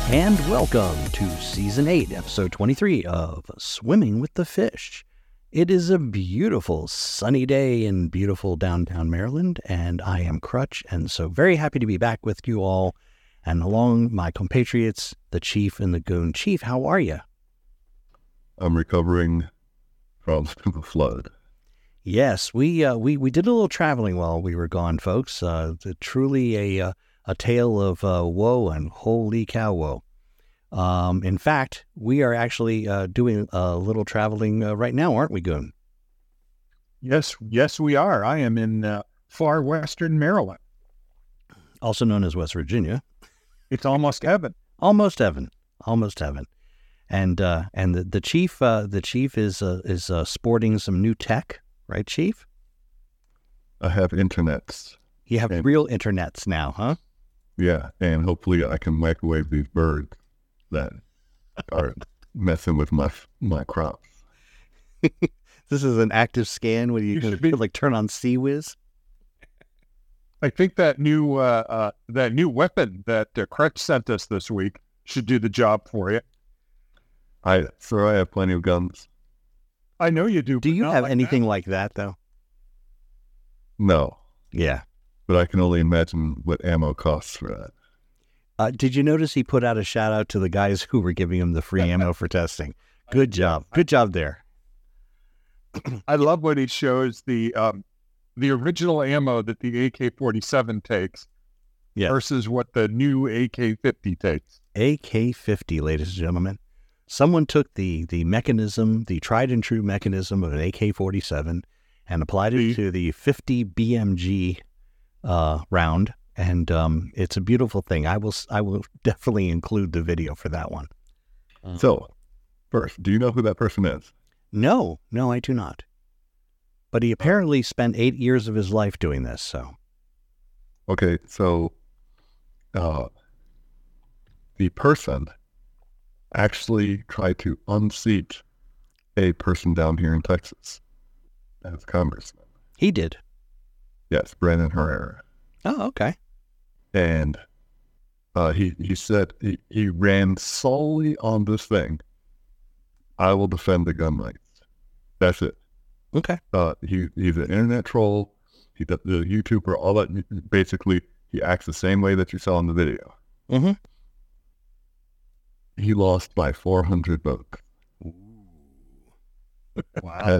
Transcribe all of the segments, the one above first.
And welcome to Season 8, Episode 23 of Swimming with the Fish. It is a beautiful sunny day in beautiful downtown Maryland, and I am Crutch, and so very happy to be back with you all, and along my compatriots, the Chief and the Goon. Chief, how are you? I'm recovering from the flood. Yes, we did a little traveling while we were gone, folks. Truly a tale of woe and holy cow woe. In fact, we are actually doing a little traveling right now, aren't we, Goon? Yes, we are. I am in far western Maryland. Also known as West Virginia. It's almost heaven. Almost heaven. And the chief is sporting some new tech, right, Chief? I have internets. You have real internets now, huh? Yeah, and hopefully I can microwave these birds that are messing with my crops. This is an active scan where you can like turn on CWiz. I think that new weapon that Crutch sent us this week should do the job for you. I have plenty of guns. I know you do. Do you have anything like that, though? No. Yeah. But I can only imagine what ammo costs for that. Did you notice he put out a shout out to the guys who were giving him the free ammo for testing? Good job. Good job there. I love when he shows the original ammo that the AK-47 takes versus what the new AK-50 takes. AK-50, ladies and gentlemen. Someone took the mechanism, the tried and true mechanism of an AK-47 and applied it to the 50 BMG round. And it's a beautiful thing. I will definitely include the video for that one. So, first, do you know who that person is? No, I do not. But he apparently spent 8 years of his life doing this. So, okay, so the person actually tried to unseat a person down here in Texas as congressman. He did. Yes, Brandon Herrera. Oh, okay. And he said he ran solely on this thing. I will defend the gun rights. That's it. Okay. He's an internet troll. He's the YouTuber. All that. Basically, he acts the same way that you saw in the video. Mm-hmm. He lost by 400 votes. Wow.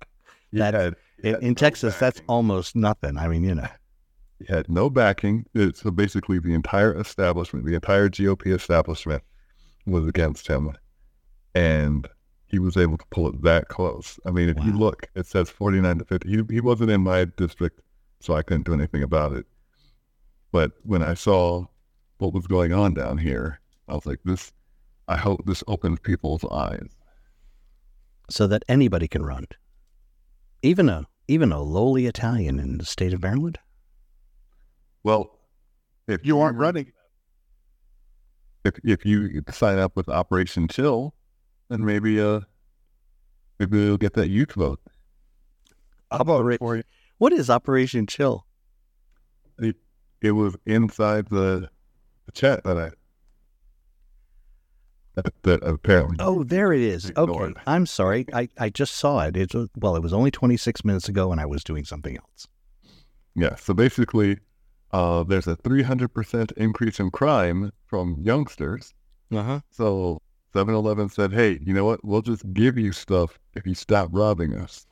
In Texas, that's almost nothing. I mean, you know. He had no backing. So basically the entire establishment, the entire GOP establishment was against him. And he was able to pull it that close. I mean, if you look, it says 49-50. He wasn't in my district, so I couldn't do anything about it. But when I saw what was going on down here, I was like, I hope this opens people's eyes. So that anybody can run. Even a lowly Italian in the state of Maryland? Well, if you aren't running, if you sign up with Operation Chill, then maybe you'll get that youth vote. I'll vote for you. What is Operation Chill? It was inside the chat that apparently. Oh, there it is. Okay, I'm sorry. I just saw it. It was only 26 minutes ago, and I was doing something else. Yeah. So basically, there's a 300% increase in crime from youngsters. Uh-huh. So 7-Eleven said, "Hey, you know what? We'll just give you stuff if you stop robbing us."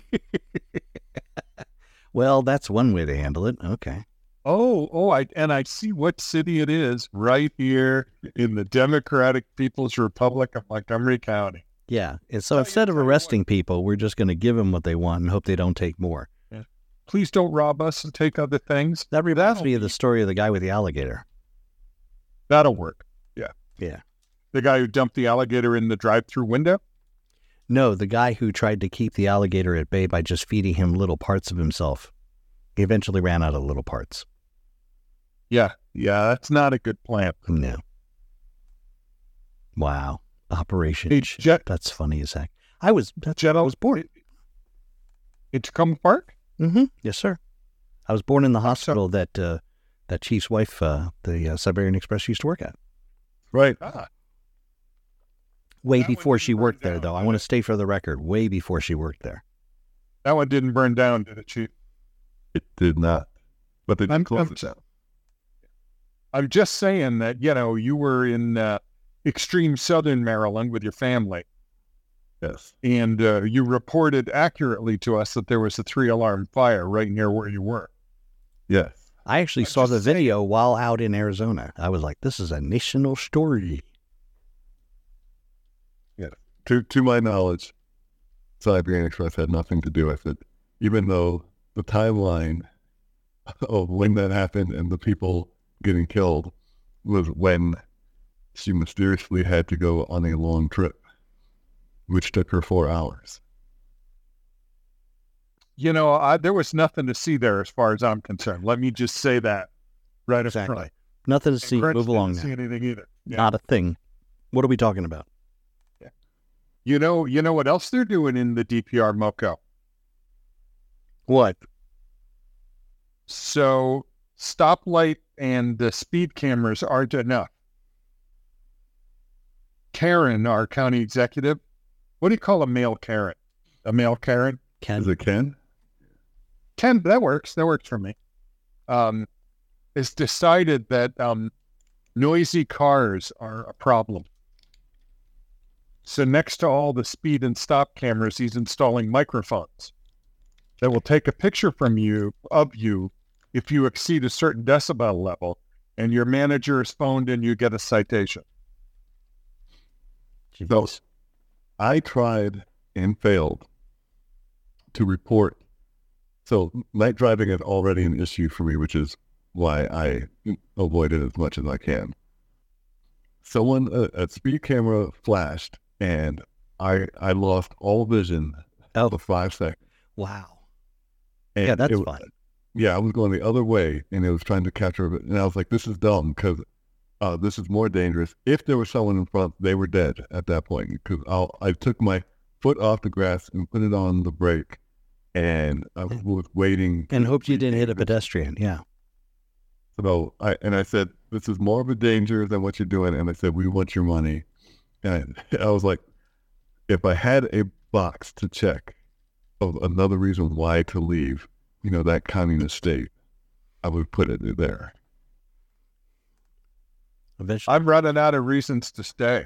Well, that's one way to handle it. Okay. I see what city it is right here in the Democratic People's Republic of Montgomery County. Yeah. And so instead of arresting people, we're just going to give them what they want and hope they don't take more. Yeah. Please don't rob us and take other things. That reminds me of the story of the guy with the alligator. That'll work. Yeah. Yeah. The guy who dumped the alligator in the drive-through window? No, the guy who tried to keep the alligator at bay by just feeding him little parts of himself. He eventually ran out of little parts. Yeah, that's not a good plan. No. Wow. Operation. That's funny as heck. I was born in Tacoma Park. Mm-hmm. Yes, sir. I was born in the hospital that Chief's wife, the Siberian Express, used to work at. Right. Way That one before didn't she burn worked there, down, though. I did want to it? stay for the record. Way before she worked there. That one didn't burn down, did it, Chief? It did not. But they did close it down. I'm just saying that, you were in extreme southern Maryland with your family, Yes. and you reported accurately to us that there was a 3-alarm fire right near where you were. Yes. I actually I'm saw just the saying. video while out in Arizona. I was like, this is a national story. To my knowledge, Siberian Express had nothing to do with it, even though the timeline of when that happened and the people getting killed was when she mysteriously had to go on a long trip, which took her 4 hours. There was nothing to see there as far as I'm concerned. Let me just say that right up Exactly. front. Nothing to And see. Grinch Move along didn't now. see anything either. Yeah. Not a thing. What are we talking about? You know what else they're doing in the DPR MoCo? What? So stoplight and the speed cameras aren't enough. Karen, our county executive, what do you call a male Karen? A male Karen? Ken? Is it Ken? Ken, that works. That works for me. Has decided that noisy cars are a problem. So next to all the speed and stop cameras, he's installing microphones that will take a picture of you if you exceed a certain decibel level, and your manager is phoned and you get a citation. So I tried and failed to report. So night driving is already an issue for me, which is why I avoid it as much as I can. Someone, a speed camera flashed, and I lost all vision for 5 seconds. Wow. And Yeah, that's it- fine. Yeah, I was going the other way, and it was trying to capture it. And I was like, this is dumb, because this is more dangerous. If there was someone in front, they were dead at that point, because I took my foot off the grass and put it on the brake, and I was waiting. And hoped you didn't hit a pedestrian. Yeah. So I said, this is more of a danger than what you're doing. And I said, we want your money. And I was like, if I had a box to check of another reason why to leave, that communist state, I would put it there. Eventually. I'm running out of reasons to stay.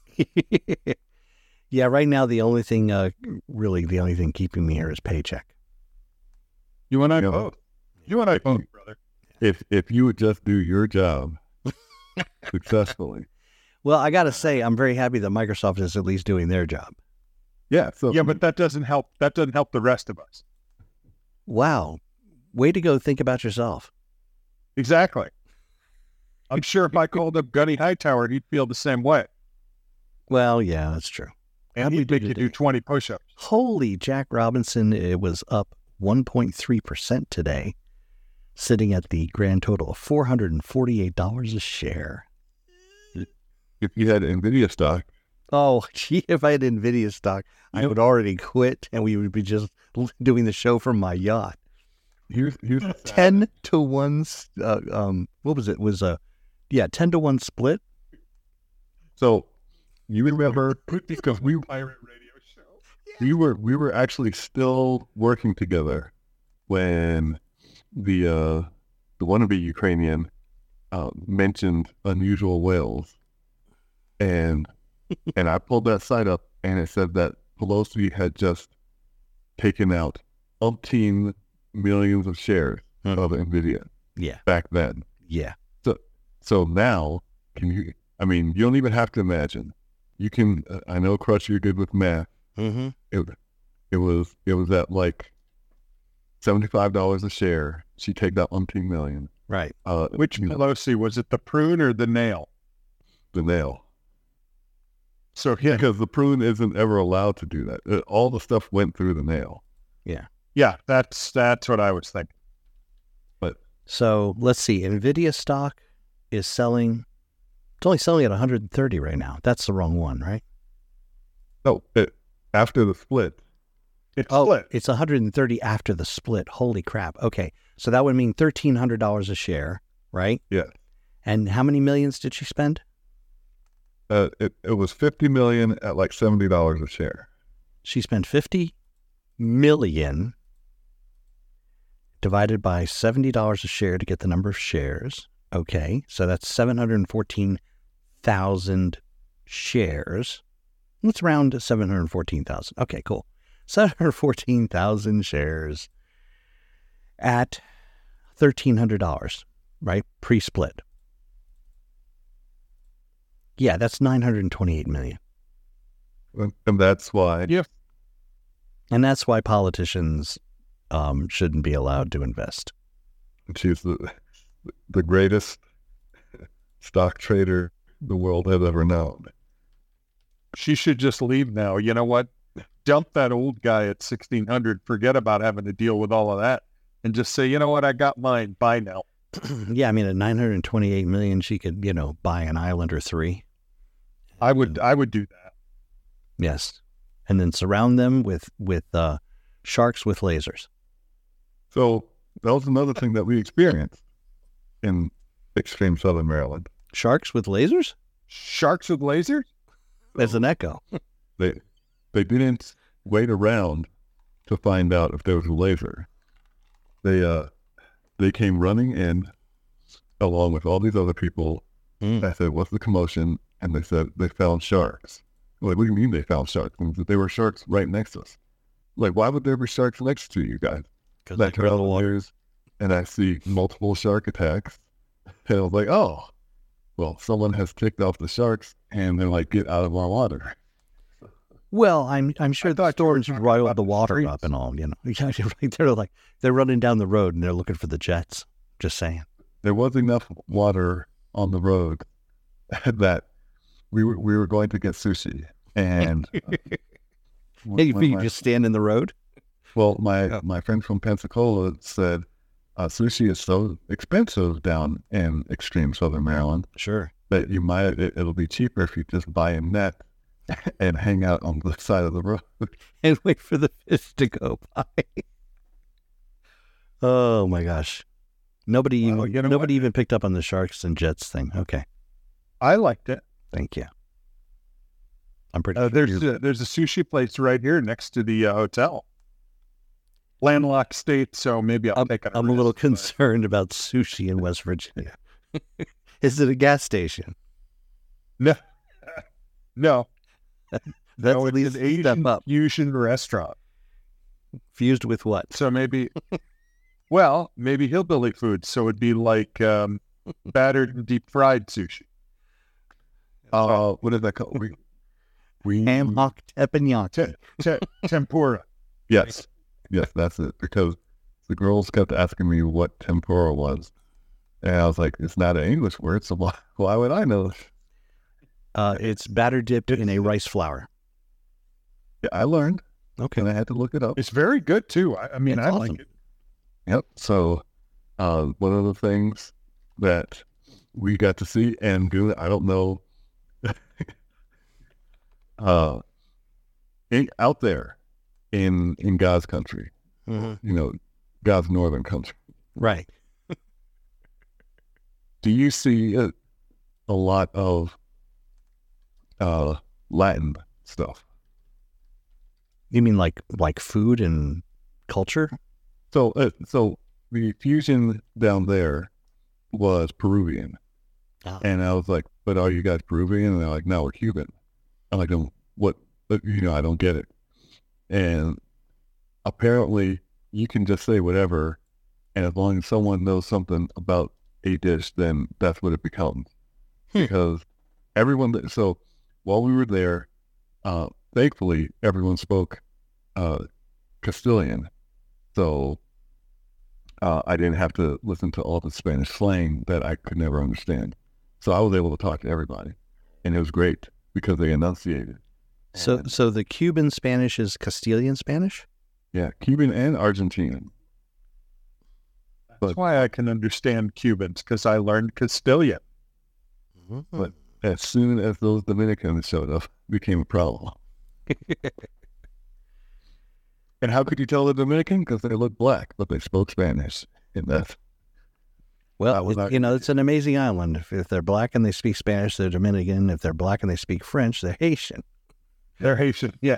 Yeah, right now the only thing keeping me here is paycheck. You and I Yeah. both. You and I both, brother. If you would just do your job successfully. Well, I got to say, I'm very happy that Microsoft is at least doing their job. Yeah. So Yeah, but that doesn't help. That doesn't help the rest of us. Wow. Way to go think about yourself. Exactly. I'm sure if I called up Gunny Hightower, he'd feel the same way. Well, yeah, that's true. And How'd we he'd do make you today? do 20 push-ups. Holy Jack Robinson, it was up 1.3% today, sitting at the grand total of $448 a share. if you had NVIDIA stock, Oh, gee, if I had NVIDIA stock, I would already quit and we would be just doing the show from my yacht. here's the 10 to 1, what was it? It was 10 to 1 split. So you remember, because Pirate radio show. we were actually still working together when the wannabe Ukrainian mentioned unusual whales, and I pulled that site up, and it said that Pelosi had just taken out umpteen millions of shares of NVIDIA Yeah. back then. Yeah. So now, you don't even have to imagine. You can, I know, Crutch, you're good with math. Mm-hmm. It was at like $75 a share. She take that umpteen million. Right. Which Pelosi? Was it the prune or the nail? The nail. So him. Because the prune isn't ever allowed to do that. All the stuff went through the nail. Yeah, that's what I was thinking. So let's see. NVIDIA stock is selling, it's only selling at 130 right now. That's the wrong one, right? No, after the split. It's Oh, split. it's 130 after the split. Holy crap. Okay. So that would mean $1,300 a share, right? Yeah. And how many millions did she spend? It was $50 million at like $70 a share. She spent $50 million divided by $70 a share to get the number of shares. Okay, so that's 714,000 shares. Let's round to 714,000. Okay, cool. 714,000 shares at $1,300, right? Pre-split. Yeah, that's $928 million. And that's why. Yeah. And that's why politicians shouldn't be allowed to invest. She's the greatest stock trader the world has ever known. She should just leave now. You know what? Dump that old guy at 1,600. Forget about having to deal with all of that. And just say, you know what? I got mine. Bye now. Yeah, I mean, at $928 million, she could, buy an island or three. I would do that. Yes. And then surround them with sharks with lasers. So that was another thing that we experienced in extreme southern Maryland. Sharks with lasers? Sharks with lasers? There's an echo. They didn't wait around to find out if there was a laser. They came running in along with all these other people. I said, "What's the commotion?" And they said they found sharks. Like, what do you mean they found sharks? And there were sharks right next to us. Like, why would there be sharks next to you guys? Because I turn on the waters and I see multiple shark attacks. And I was like, oh, well, someone has kicked off the sharks and they're like, get out of our water. Well, I'm sure the storms riled the water streets. up and all, they're running down the road and they're looking for the jets. Just saying. There was enough water on the road that we were going to get sushi. And You just stand in the road? well, my friend from Pensacola said sushi is so expensive down in extreme southern Maryland Sure. that it'll be cheaper if you just buy a net and hang out on the side of the road. And wait for the fish to go by. Oh my gosh. Nobody even picked up on the sharks and jets thing. Okay. I liked it. Thank you. I'm pretty There's a sushi place right here next to the hotel. Landlocked state, so maybe I'll take it. I'm a little concerned about sushi in West Virginia. Is it a gas station? No. That's No, at it's least an a step Asian up. fusion restaurant. Fused with what? So maybe hillbilly food. So it'd be like battered and deep fried sushi. What is that called? We Ham hock teppanyaki. Tempura. Yes, that's it. Because the girls kept asking me what tempura was, and I was like, "It's not an English word, so why would I know?" It's batter dipped in a rice flour. Yeah, I learned, Okay. and I had to look it up. It's very good too. I mean, It's I awesome. like it. Yep. So, one of the things that we got to see and do, I don't know, out there in God's country, Mm-hmm. God's northern country, Right. do you see a lot of Latin stuff? You mean like food and culture? So the fusion down there was Peruvian. Ah. And I was like, but are you guys Peruvian? And they're like, no, we're Cuban. I'm like, what? I don't get it. And apparently you can just say whatever. And as long as someone knows something about a dish, then that's what it becomes. Because so while we were there, thankfully everyone spoke Castilian. So I didn't have to listen to all the Spanish slang that I could never understand. So I was able to talk to everybody, and it was great because they enunciated. So the Cuban Spanish is Castilian Spanish? Yeah, Cuban and Argentinian. That's why I can understand Cubans, because I learned Castilian. But as soon as those Dominicans showed up, it became a problem. And how could you tell the Dominican? Because they looked black, but they spoke Spanish. And Well, not- it's an amazing island. If they're black and they speak Spanish, they're Dominican. If they're black and they speak French, they're Haitian. They're Haitian. Yeah.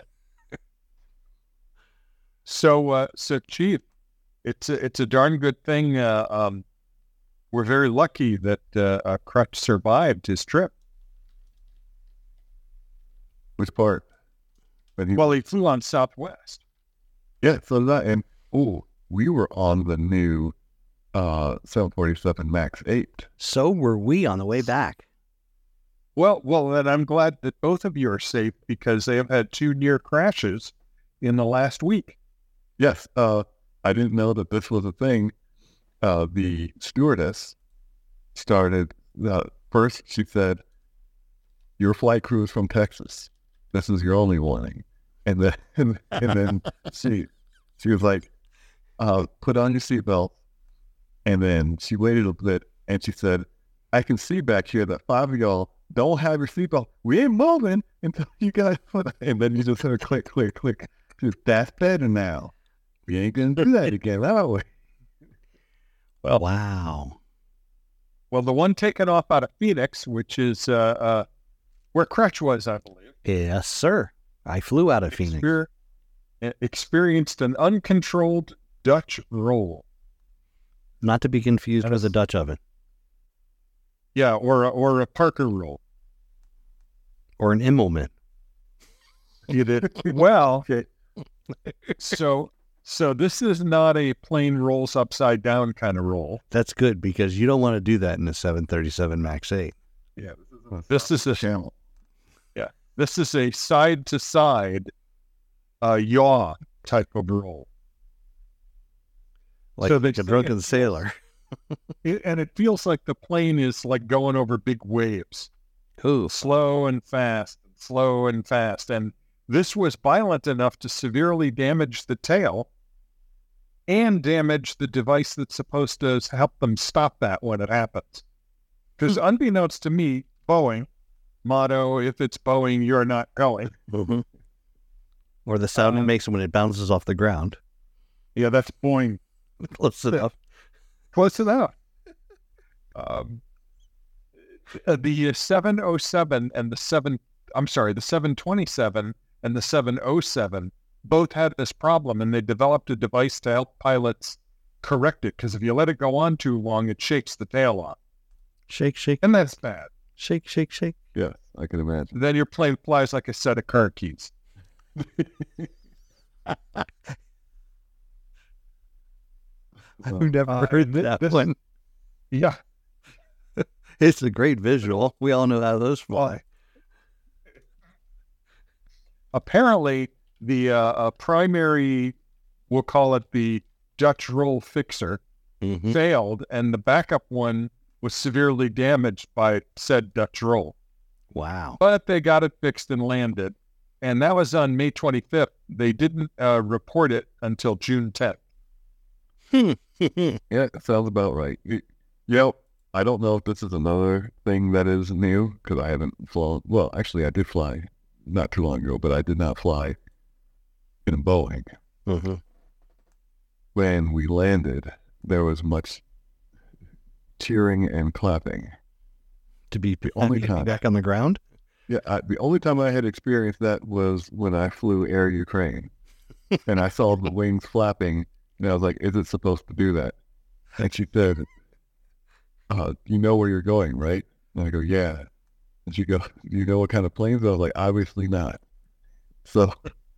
So Chief, it's a darn good thing. We're very lucky that Crutch survived his trip. Which part? But Well, he flew on Southwest. yeah, so that, and we were on the new 747 MAX 8. So were we on the way back. Well, then I'm glad that both of you are safe because they have had 2 near crashes in the last week. Yes, I didn't know that this was a thing. The stewardess started, first she said, your flight crew is from Texas. This is your only warning. And then, and then she was like, put on your seatbelt. And then she waited a bit and she said, I can see back here that 5 of y'all don't have your seatbelt. We ain't moving until you guys put it. And then you just heard click, click, click. She said, that's better now. We ain't going to do that again, are we? Well, wow. Well, the one taken off out of Phoenix, which is where Crutch was, I believe. Yes, sir. I flew out of Phoenix. Experienced an uncontrolled Dutch roll. Not to be confused with a Dutch oven. Yeah, or a Parker roll. Or an Immelman. You did well. So this is not a plane rolls upside down kind of roll. That's good because you don't want to do that in a 737 MAX 8. Yeah, This is a channel. Yeah, this is a side to side, yaw type of roll. Like So they a say drunken it- sailor. And it feels like the plane is like going over big waves, Ooh. slow and fast, slow and fast. And this was violent enough to severely damage the tail and damage the device that's supposed to help them stop that when it happens. Because unbeknownst to me, Boeing, motto, if it's Boeing, you're not going. Mm-hmm. Or the sound it makes when it bounces off the ground. Yeah, that's Boeing. Close enough. Close enough. The 707 and the 727 and the 707 both had this problem, and they developed a device to help pilots correct it. Because if you let it go on too long, it shakes the tail off, Shake, shake, and that's bad. shake, shake, shake. Yes, I can imagine. Then your plane flies like a set of car keys. I've never heard that this- one. Yeah. It's a great visual. We all know how those fly. Apparently, the primary, we'll call it the Dutch roll fixer, Mm-hmm. failed, and the backup one was severely damaged by said Dutch roll. Wow. But they got it fixed and landed, and that was on May 25th. They didn't report it until June 10th. Yeah, it sounds about right. Yep. I don't know if this is another thing that is new because I haven't flown. Well, actually, I did fly not too long ago, but I did not fly in a Boeing. Mm-hmm. When we landed, there was much cheering and clapping. To be only happy to be time. back on the ground? Yeah, the only time I had experienced that was when I flew Air Ukraine, and I saw the wings flapping, and I was like, "Is it supposed to do that?" And she said, "You know where you're going, right?" And I go, "Yeah." And she goes, "Do you know what kind of planes?" I was like, "Obviously not." So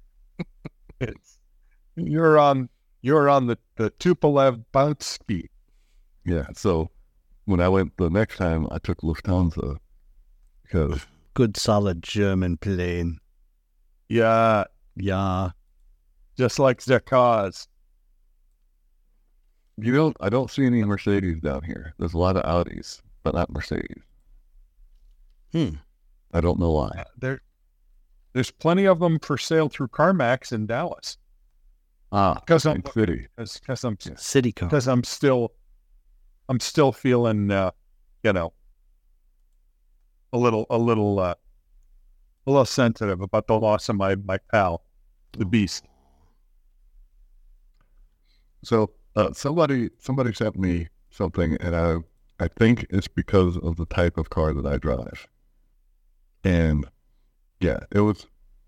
You're on the Tupolev bounce speed. yeah, so when I went the next time, I took Lufthansa because Good solid German plane. Yeah, Yeah. just like the cars. I don't see any Mercedes down here. There's a lot of Audis, but not Mercedes. I don't know why. There's plenty of them for sale through CarMax in Dallas. Because I'm city. City car. Because I'm still feeling, a little sensitive about the loss of my pal, the Beast. So somebody sent me something, and I think it's because of the type of car that I drive. And yeah, it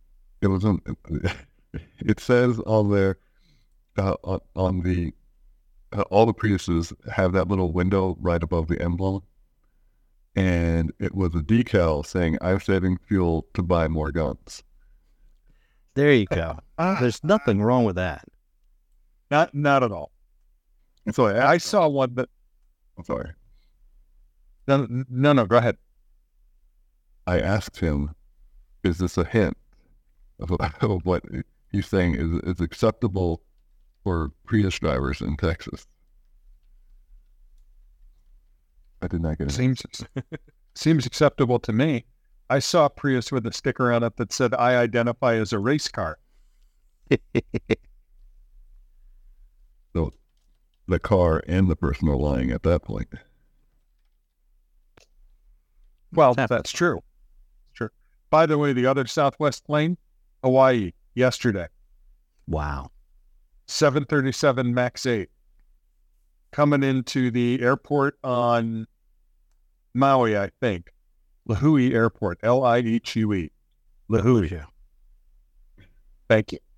says on there, on the, all the Priuses have that little window right above the emblem. And it was a decal saying, "I'm saving fuel to buy more guns." There you go. There's nothing wrong with that. Not at all. And so I saw one that. I'm sorry. No, go ahead. I asked him, is this a hint of what he's saying is acceptable for Prius drivers in Texas? I did not get it. Seems acceptable to me. I saw a Prius with a sticker on it that said, "I identify as a race car." So the car and the person are lying at that point. Well, that's true. Sure. By the way, the other Southwest plane, Hawaii, yesterday. Wow. 737 MAX 8. Coming into the airport on Maui, I think. Lihue Airport, Liehue. Lihue. Thank you.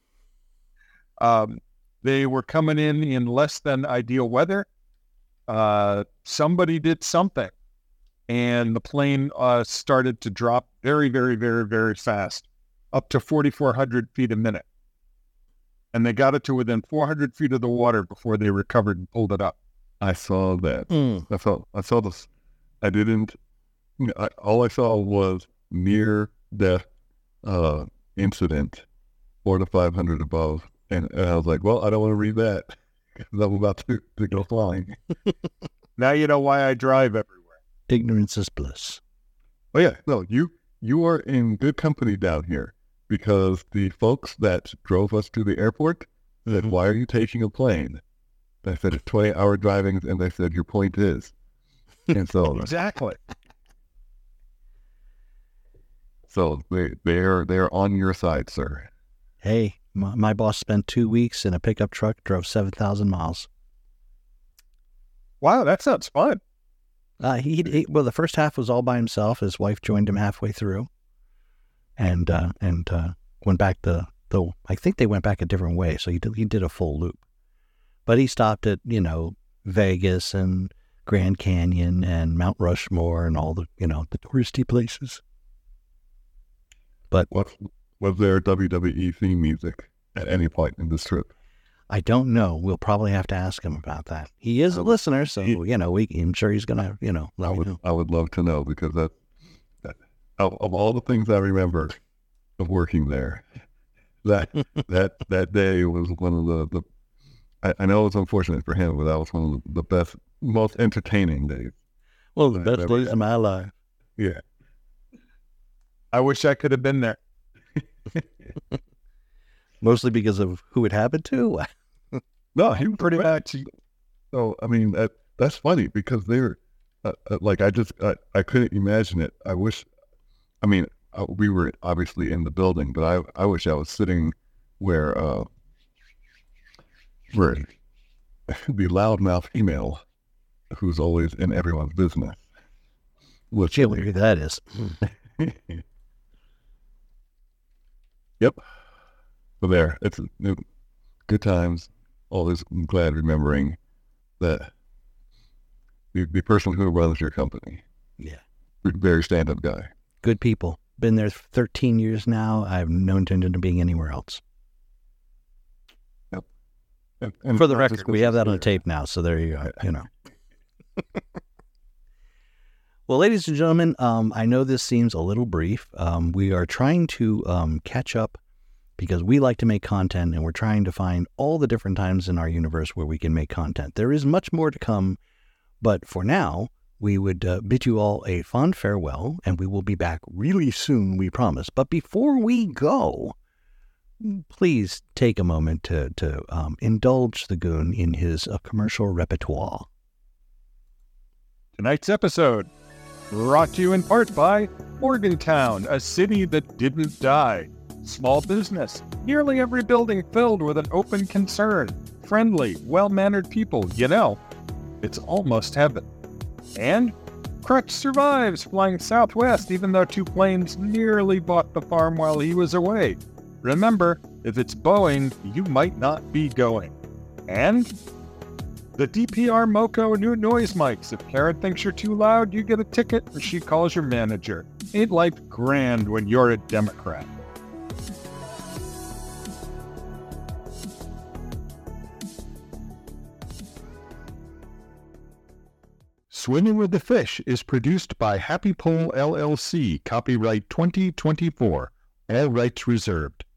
They were coming in less than ideal weather. Somebody did something, and the plane started to drop very, very, very, very fast, up to 4,400 feet a minute. And they got it to within 400 feet of the water before they recovered and pulled it up. I saw that. I saw this. I didn't. All I saw was near death incident, 400 to 500 above, and I was like, well, I don't want to read that because I'm about to go flying. Now you know why I drive everywhere. Ignorance is bliss. Oh yeah, no, you are in good company down here, because the folks that drove us to the airport said, "Why are you taking a plane?" I said, "It's 20-hour driving," and they said, "Your point is." And so exactly. So they're on your side, sir. Hey, my boss spent 2 weeks in a pickup truck, drove 7,000 miles. Wow, that sounds fun. Well, the first half was all by himself. His wife joined him halfway through, and went back I think they went back a different way. So he did a full loop, but he stopped at Vegas and Grand Canyon and Mount Rushmore and all the the touristy places. But was there WWE theme music at any point in this trip? I don't know. We'll probably have to ask him about that. He is a listener, so I'm sure he's gonna let me know. I would love to know, because that of all the things I remember of working there, that day was one of the I know it's unfortunate for him, but that was one of the best, most entertaining days. Well, the best days of my life. Yeah. I wish I could have been there. Mostly because of who it happened to? No, he was pretty much. So, I mean, that's funny, because they're I couldn't imagine it. I wish, we were obviously in the building, but I wish I was sitting where the loudmouth female who's always in everyone's business. Gee, who that is. Yep. But there, it's good times. Always glad remembering that the person who runs your company. Yeah. Very stand-up guy. Good people. Been there 13 years now. I have no intention of being anywhere else. Yep. And for the record, we have that on tape now, so there you go. Well, ladies and gentlemen, I know this seems a little brief. We are trying to catch up, because we like to make content, and we're trying to find all the different times in our universe where we can make content. There is much more to come, but for now, we would bid you all a fond farewell, and we will be back really soon, we promise. But before we go, please take a moment to indulge the goon in his commercial repertoire. Tonight's episode brought to you in part by Morgantown, a city that didn't die. Small business, nearly every building filled with an open concern. Friendly, well-mannered people, it's almost heaven. And Crutch survives flying southwest even though 2 planes nearly bought the farm while he was away. Remember, if it's Boeing, you might not be going. And the DPR Moco new noise mics. If Karen thinks you're too loud, you get a ticket and she calls your manager. Ain't life grand when you're a Democrat? Swimming with the Fish is produced by Happy Pole LLC, copyright 2024, all rights reserved.